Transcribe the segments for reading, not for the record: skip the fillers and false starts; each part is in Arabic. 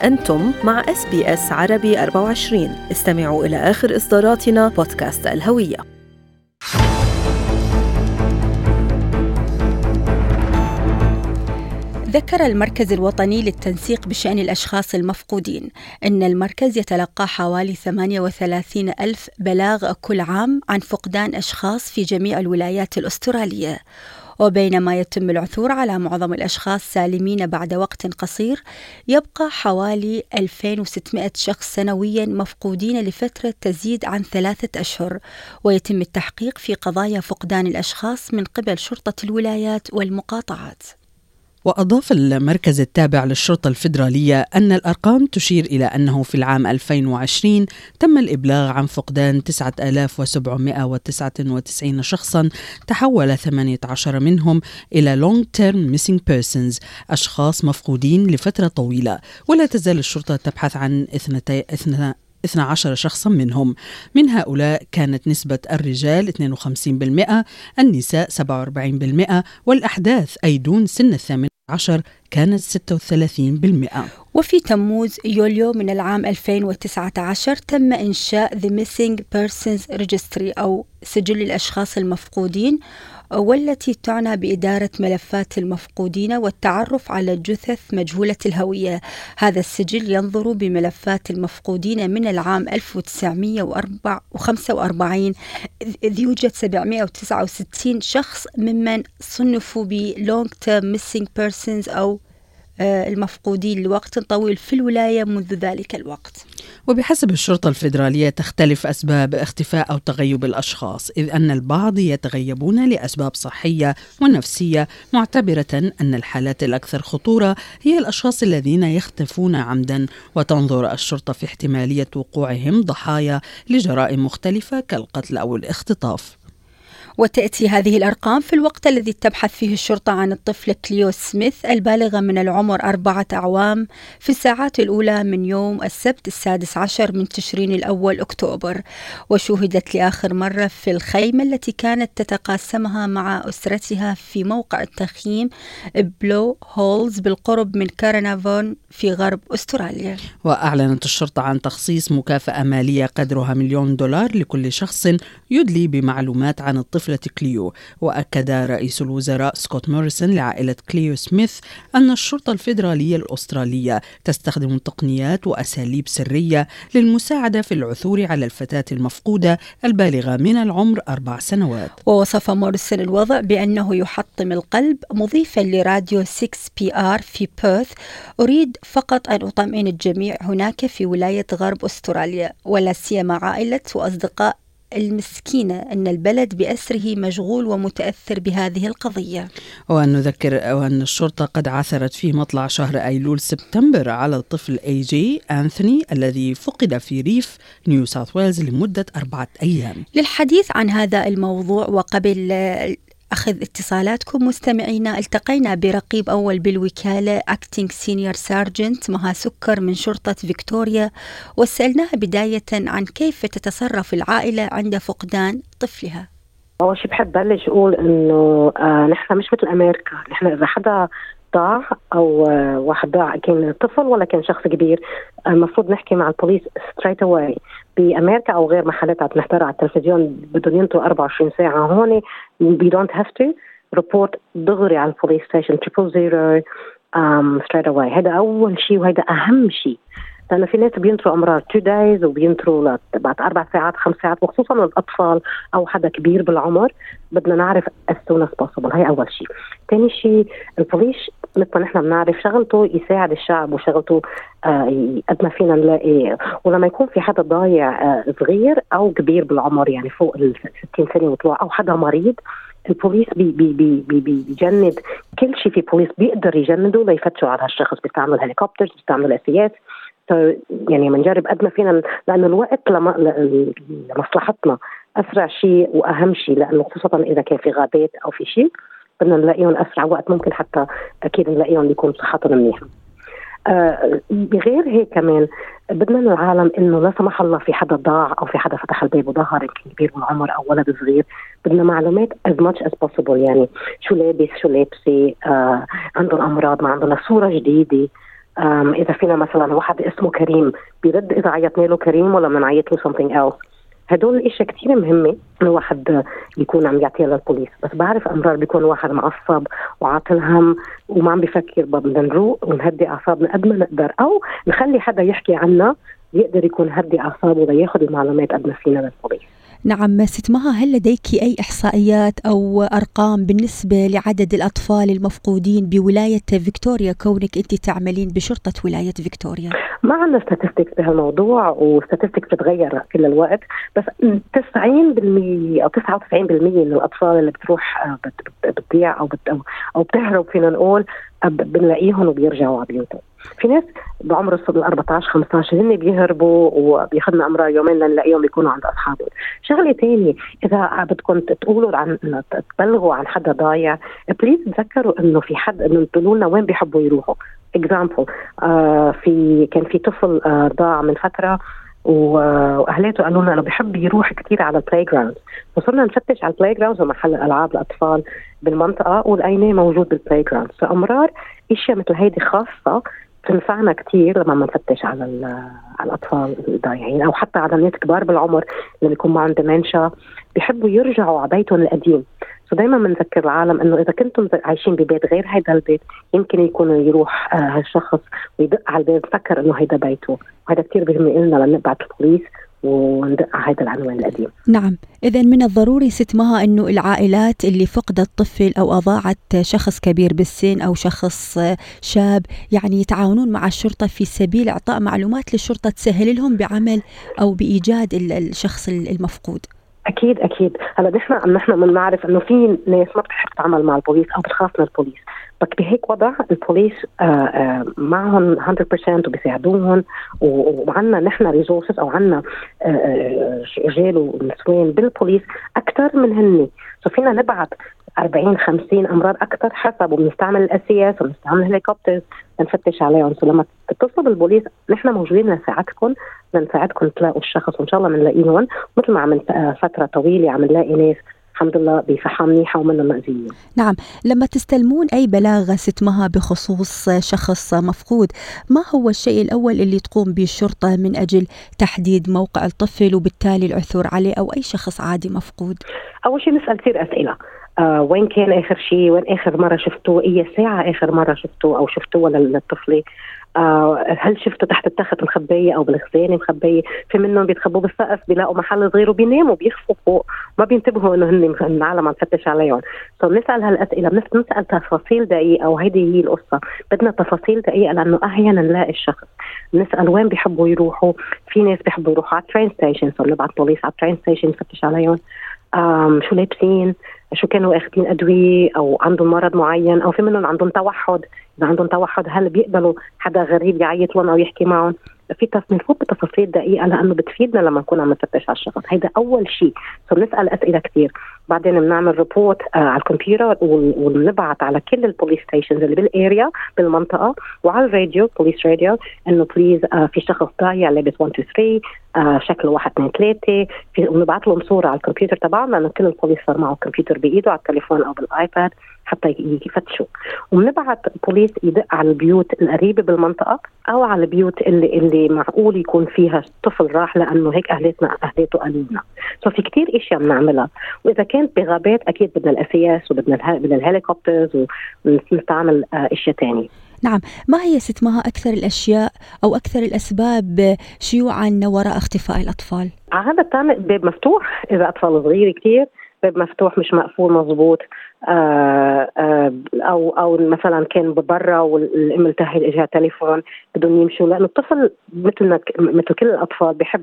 أنتم مع SBS عربي 24. استمعوا إلى آخر إصداراتنا بودكاست الهوية. ذكر المركز الوطني للتنسيق بشأن الأشخاص المفقودين أن المركز يتلقى حوالي 38 ألف بلاغ كل عام عن فقدان أشخاص في جميع الولايات الأسترالية. وبينما يتم العثور على معظم الأشخاص سالمين بعد وقت قصير، يبقى حوالي 2600 شخص سنويا مفقودين لفترة تزيد عن 3 أشهر، ويتم التحقيق في قضايا فقدان الأشخاص من قبل شرطة الولايات والمقاطعات. وأضاف المركز التابع للشرطة الفيدرالية أن الأرقام تشير إلى أنه في العام 2020 تم الإبلاغ عن فقدان 9799 شخصاً، تحول 18 منهم إلى Long Term Missing Persons، أشخاص مفقودين لفترة طويلة. ولا تزال الشرطة تبحث عن 12 شخصا منهم. من هؤلاء كانت نسبة الرجال 52%، النساء 47%، والأحداث أي دون سن 18 كانت 36%. وفي تموز يوليو من العام 2019 تم إنشاء The Missing Persons Registry أو سجل الأشخاص المفقودين، والتي تعنى بإدارة ملفات المفقودين والتعرف على جثث مجهولة الهوية. هذا السجل ينظر بملفات المفقودين من العام 1945، إذ يوجد 769 شخص ممن صنفوا ب Long Term Missing Persons أو المفقودين لوقت طويل في الولاية منذ ذلك الوقت. وبحسب الشرطة الفيدرالية تختلف أسباب اختفاء أو تغيب الأشخاص، إذ أن البعض يتغيبون لأسباب صحية ونفسية، معتبرة أن الحالات الأكثر خطورة هي الأشخاص الذين يختفون عمدا، وتنظر الشرطة في احتمالية وقوعهم ضحايا لجرائم مختلفة كالقتل أو الاختطاف. وتأتي هذه الأرقام في الوقت الذي تبحث فيه الشرطة عن الطفل كليو سميث البالغة من العمر 4 أعوام في الساعات الأولى من يوم السبت 16 من تشرين الأول أكتوبر، وشوهدت لآخر مرة في الخيمة التي كانت تتقاسمها مع أسرتها في موقع التخييم بلو هولز بالقرب من كارنافون في غرب أستراليا. وأعلنت الشرطة عن تخصيص مكافأة مالية قدرها $1,000,000 لكل شخص يدلي بمعلومات عن الطفل كليو. وأكد رئيس الوزراء سكوت موريسون لعائلة كليو سميث أن الشرطة الفيدرالية الأسترالية تستخدم تقنيات وأساليب سرية للمساعدة في العثور على الفتاة المفقودة البالغة من العمر 4 سنوات. ووصف موريسون الوضع بأنه يحطم القلب، مضيفا لراديو 6PR في بيرث: أريد فقط أن أطمئن الجميع هناك في ولاية غرب أستراليا، ولا سيما عائلة وأصدقاء المسكينة، أن البلد بأسره مشغول ومتأثر بهذه القضية. وأن نذكر أن الشرطة قد عثرت في مطلع شهر أيلول سبتمبر على الطفل AJ أنثوني الذي فقد في ريف نيو ساوث ويلز لمدة 4 أيام. للحديث عن هذا الموضوع وقبل أخذ اتصالاتكم مستمعينا، التقينا برقيب أول بالوكالة Acting Senior Sergeant مها سكر من شرطة فيكتوريا، وسألناها بداية عن كيف تتصرف العائلة عند فقدان طفلها. أول شيء بحب بلش أقول إنه نحن مش مثل أمريكا. نحن إذا حدا ضاع أو واحد ضاع، كان طفل ولا كان شخص كبير، المفروض نحكي مع البوليس straight away. بأمريكا أو غير محلات عم نحضرها على التلفزيون بدهم ينطوا 24 ساعة. هون we don't have to report دغري على البوليس ستيشن 000 straight away. هذا أول شيء وهذا أهم شيء، لأنه في ناس بينطروا أمرار 2 days وبينطروا بعد 4 ساعات 5 ساعات، وخصوصا الأطفال أو حدا كبير بالعمر بدنا نعرف as soon as possible. هاي أول شيء. ثاني شيء، البوليس مثل ما نحن بنعرف شغلته يساعد الشعب، وشغلته قد ما فينا نلاقي. ولما يكون في حدا ضايع صغير أو كبير بالعمر، يعني فوق 60 سنة وطلع، أو حدا مريض، البوليس بيجند كل شيء. في بوليس بيقدر يجنده ليفتشوا على هالشخص، بيستعمل هليكوبترز، بيستعمل اسيات. يعني منجرب قد ما فينا، لأن الوقت لمصلحتنا أسرع شيء وأهم شيء، لأنه خصوصا إذا كان في غابات أو في شيء بدنا نلاقيهم أسرع وقت ممكن، حتى أكيد نلاقيهم يكون صحتهم منيحة. بغير هيك كمان بدنا العالم إنه لا سمح الله في حدا ضاع أو في حدا فتح الباب وظهر، يمكن كبير بالعمر أو ولد صغير، بدنا معلومات as much as possible. يعني شو لابس، شو لابسة، عندهم أمراض، ما عندهم صورة جديدة، إذا فينا مثلا واحد اسمه كريم بيرد إذا عيطنا له كريم ولا بنعيط له something else. هدول الاشياء كتير مهمة إنه واحد يكون عم يعطيها للبوليس. بس بعرف أمرار بيكون واحد معصب وعاطل هم وما عم بيفكر، بدنا نروق ونهدي أعصابنا قد ما نقدر، أو نخلي حدا يحكي عنا يقدر يكون هدي أعصابه لياخد المعلومات قد ما فينا للبوليس. نعم ست مها، هل لديك أي إحصائيات أو أرقام بالنسبة لعدد الأطفال المفقودين بولاية فيكتوريا، كونك أنت تعملين بشرطة ولاية فيكتوريا؟ ما عندنا statistics بهالموضوع، وstatistics بتتغير كل الوقت، بس 90% أو 99% من الأطفال اللي بتروح بتضيع أو بتهرب فينا نقول بنلاقيهم وبيرجعوا على بيوتهم. في ناس بعمر الصبح 14-15 هن بيهربوا وبياخدنا أمرار يومين لنلاقيهم بيكونوا عند أصحابهم. شغلة تانية، إذا بدكم تقولوا عن تبلغوا عن حدا ضايع، بليز تذكروا إنه في حد إنه تقولوا لنا وين بيحبوا يروحوا. example كان في طفل ضاع من فترة واهلاته قالوا لنا انه بيحب يروح كثير على البلاي جراوند، وصرنا نفتش على البلاي جراوند ومحل الالعاب الاطفال بالمنطقه ولقيناه موجود بالبلاي جراوند. فامرار اشياء مثل هيدي خاصه تنفعنا كثير لما نفتش على الاطفال الضايعين، او حتى على الناس كبار بالعمر اللي بيكون معهم ديمنشا بيحبوا يرجعوا على بيتهم القديم. فدايما بنذكر العالم انه اذا كنتم عايشين ببيت غير هيدا البيت يمكن يكون يروح هالشخص ويدق على البيت فكر انه هيدا بيته، وهذا كثير بهم لنا لنبعث البوليس وندق على هذا العنوان القديم. نعم، إذا من الضروري ست مها أنه العائلات اللي فقدت طفل أو أضاعت شخص كبير بالسن أو شخص شاب يعني يتعاونون مع الشرطة في سبيل إعطاء معلومات للشرطة تسهل لهم بعمل أو بإيجاد الشخص المفقود. أكيد. هلا نحن بنعرف إنه في ناس ما بتحب تعمل مع البوليس أو بتخاف من البوليس، بس بهيك وضع البوليس معهم 100% وبيساعدوهم، وعنا نحن ريسورسز أو عنا رجال ونسوان بالبوليس أكثر من هني، فينا نبعت 40-50 أمرار أكثر حسب، وبنستعمل الأسياس وبنستعمل الهليكوبترز نفتش عليهم. فلما تتصل بالبوليس نحن موجودين لنساعدكم تلاقوا الشخص، وإن شاء الله بنلاقيهم. مثل ما عمل فترة طويلة عم نلاقي ناس الحمد لله بصحة منيحة ومنه مأذيين. نعم، لما تستلمون أي بلاغ ست مها بخصوص شخص مفقود، ما هو الشيء الأول اللي تقوم به الشرطة من أجل تحديد موقع الطفل وبالتالي العثور عليه أو أي شخص عادي مفقود؟ أول شيء نسأل كثير أسئلة. وين كان آخر شيء؟ وين آخر مرة شفتوه؟ أي ساعة آخر مرة شفتوه أو شفتوه للطفل؟ هل شفته تحت التخت مخبية أو بالخزانة مخبية؟ في منهم بيتخبوا بالسقف بيلاقوا محل صغير وبيناموا بيخفوا فوق، ما بينتبهوا إنه هن العالم عم تفتش عليهم. بنسأل هالأسئلة، بنسأل تفاصيل دقيقة، وهيدي هي القصة، بدنا تفاصيل دقيقة لأنه أحيانا نلاقي الشخص. نسأل وين بيحبوا يروحوا، في ناس بيحبوا يروحوا على الترين ستيشن، فبنبعت بوليس على الترين ستيشن نفتش عليهم. شو لابسين، شو كانوا اخذين أدوية أو عندهم مرض معين، أو في منهم عندهم توحد. إذا عندهم توحد هل بيقبلوا حدا غريب يعيط لهم أو يحكي معهم؟ في بنفوت بتفاصيل دقيقة لأنه بتفيدنا لما نكون عم نفتش على الشخص. هيدا أول شيء. بنسأل أسئلة كتير، بعدين بنعمل ريبورت على الكمبيوتر ونبعت على كل البوليس ستيشنز اللي بالاريا بالمنطقة وعلى الراديو بوليس راديو إنه بليز في شخص ضايع لابس 1 2 3 شكله 1 2 3، ونبعت لهم صورة على الكمبيوتر تبعهم لأنه كل البوليس صار معه كمبيوتر بإيده على التليفون أو بالآيباد حتى يفتشوا. وبنبعت بوليس يدق على البيوت القريبة بالمنطقة أو على البيوت اللي معقول يكون فيها طفل راح، لأنه هيك أهلاته قالوا لنا. في كتير إشياء بنعملها، وإذا كانت بغابات أكيد بدنا الأسياس وبدنا الهليكوبترز ونستعمل أشياء تانية. نعم، ما هي ست مها أكثر الأشياء أو أكثر الأسباب شيوعا وراء اختفاء الأطفال؟ هذا بتعمل باب مفتوح، إذا أطفال صغير كتير باب مفتوح مش مقفول مزبوط، أو مثلا كان ببرا والأم التهت إجها تليفون بدهم يمشوا، لأنه الطفل مثل كل الأطفال بيحب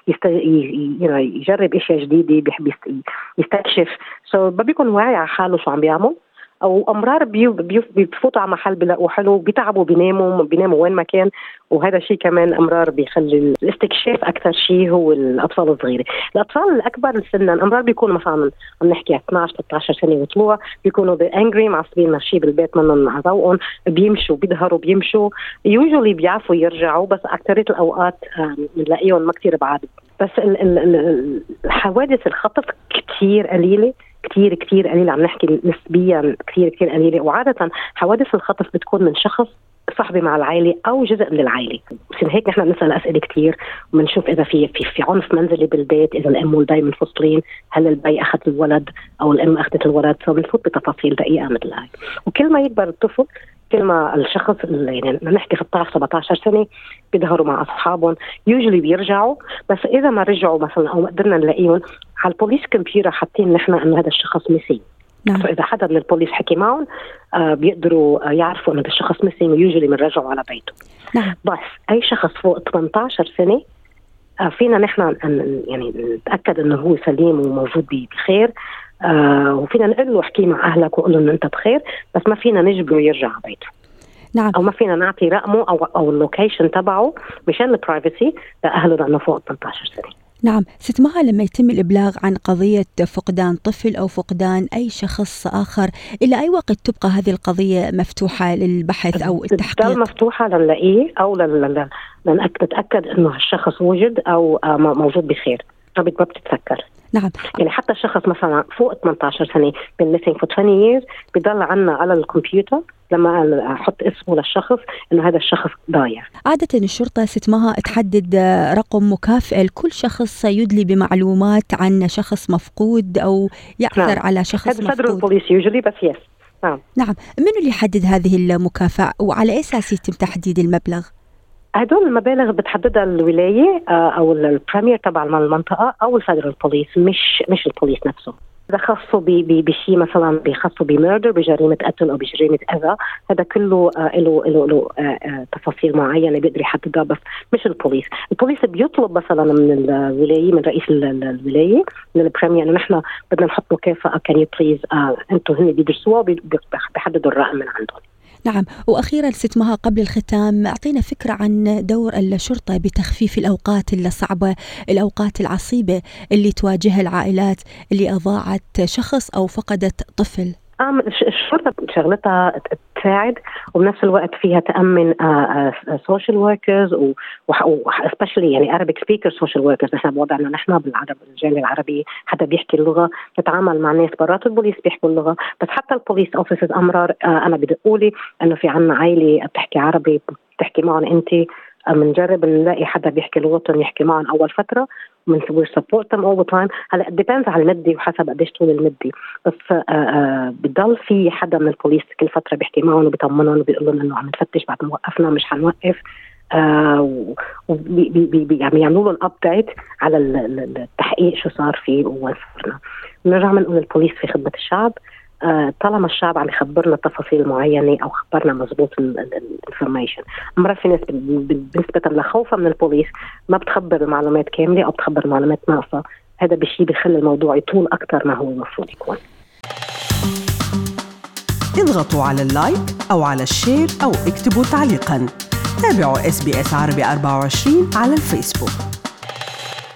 يجرب أشياء جديدة، بيحب يستكشف، ما بيكون واعي على حاله شو عم بيعمل. أو أمرار بيفوتوا على محل بيلاقوا حلو بيتعبوا بيناموا وين ما كان، وهذا شيء كمان أمرار بيخلي الاستكشاف أكثر شيء هو الأطفال الصغيرة. الأطفال الأكبر سنا أمرار بيكونوا مثلا عم نحكي 12-13 سنة وطلوع، بيكونوا بأنجري معصبين ماشي بالبيت منهم على ضوءهم، بيمشوا بيظهروا بيمشوا يوجولي بيعرفوا يرجعوا، بس أكثرية الأوقات بنلاقيهم ما كتير بعاد. بس الحوادث الخطف كتير قليلة كتير قليلة، عم نحكي نسبيا كتير قليلة. وعادة حوادث الخطف بتكون من شخص صاحبي مع العائلة أو جزء من العائلة. عشان هيك نحن بنسأل أسئلة كتير وبنشوف إذا في عنف منزلي بالبيت، إذا الأم والبي منفصلين، هل البي أخذ الولد أو الأم أخذت الولد. فبنفوت بتفاصيل دقيقة مثل هاي. وكل ما يكبر الطفل كل ما الشخص يعني نحكي 16-17 سنة بيظهروا مع أصحابهم، يوجولي بيرجعوا. بس إذا ما رجعوا مثلا أو ما قدرنا نلاقيهم على البوليس كمبيوتر حاطين نحن إنه هذا الشخص مسي. نعم. فإذا حدا من البوليس حكي معهم بيقدروا يعرفوا إنه الشخص مسي ويوجولي بنرجعوا على بيته. نعم. بس أي شخص فوق 18 سنة فينا نحن يعني نتأكد إنه هو سليم وموجود بخير، وفينا نقول له احكي مع أهلك وقول له إنه أنت بخير، بس ما فينا نجبره يرجع على بيته. نعم. أو ما فينا نعطي رقمه أو اللوكيشن تبعه مشان البرايفسي لأهله لأنه فوق 18 سنة. نعم. ست مها، لما يتم الإبلاغ عن قضية فقدان طفل أو فقدان أي شخص آخر، إلى أي وقت تبقى هذه القضية مفتوحة للبحث أو التحقيق؟ تضل مفتوحة لنلاقيه أو نتأكد إنه الشخص وجد أو موجود بخير، ما بتتسكر. نعم. يعني حتى الشخص مثلا فوق 18 سنة been missing for 20 years بيضل عنا على الكمبيوتر لما أحط اسمه للشخص إنه هذا الشخص ضايع. عادة الشرطة ست مها تحدد رقم مكافئ لكل شخص يدلي بمعلومات عن شخص مفقود أو يعثر على شخص مفقود. هذا فدرال بوليس يوجولي بس يس. نعم. من اللي يحدد هذه المكافأة وعلى أي أساس يتم تحديد المبلغ؟ هدول المبالغ بتحددها الولاية أو البريمير تبع المنطقة أو الفدرال بوليس، مش البوليس نفسه. إذا خصوا بشيء مثلا بيخصوا بميردر، بجريمة قتل أو بجريمة أذى، هذا كله له تفاصيل معينة بيقدر يحددها، بس مش البوليس. البوليس بيطلب مثلا من الولاية، من رئيس الولاية، من البريمير، إنه نحن بدنا نحط مكافأة كان يو بليز أنتوا هن بيدرسوها بيحددوا الرقم من عندهم. نعم. وأخيرا ست مها قبل الختام، أعطينا فكرة عن دور الشرطة بتخفيف الأوقات الصعبة، الأوقات العصيبة اللي تواجهها العائلات اللي أضاعت شخص أو فقدت طفل. الشرطة شغلتها تساعد وبنفس الوقت فيها تأمن social workers especially يعني Arabic speaker social workers. نحن بوضعنا نحن بالعرب الجالية العربية حتى بيحكي اللغة، نتعامل مع ناس برات البوليس بيحكوا اللغة، بس حتى البوليس أوفيسز أمرار أنا بدقولي إنه في عنا عائلة بتحكي عربي بتحكي معهم أنت، منجرب نلاقي حدا بيحكي لغتهم يحكي معهم أول فترة من we support them all the time. هلا depends على المدة وحسب قديش طول المدة، بس بضل في حدا من البوليس كل فترة بيحكي معهم وبيطمنهم وبيقول لهم إنه عم نفتش بعد ما وقفنا مش حنوقف، وبيعملوا لهم update على التحقيق شو صار فيه وين صرنا. بنرجع بنقول البوليس في خدمة الشعب، طالما الشعب عم يخبرنا تفاصيل معينة أو خبرنا مزبوط الانفورميشن. مرات في ناس بالنسبة لخوفها من البوليس ما بتخبر المعلومات كاملة أو بتخبر معلومات ناقصة، هذا بشيء بيخلي الموضوع يطول أكتر ما هو المفروض يكون. اضغطوا على اللايك أو على الشير أو اكتبوا تعليقاً. تابعوا SBS عربي 24 على الفيسبوك.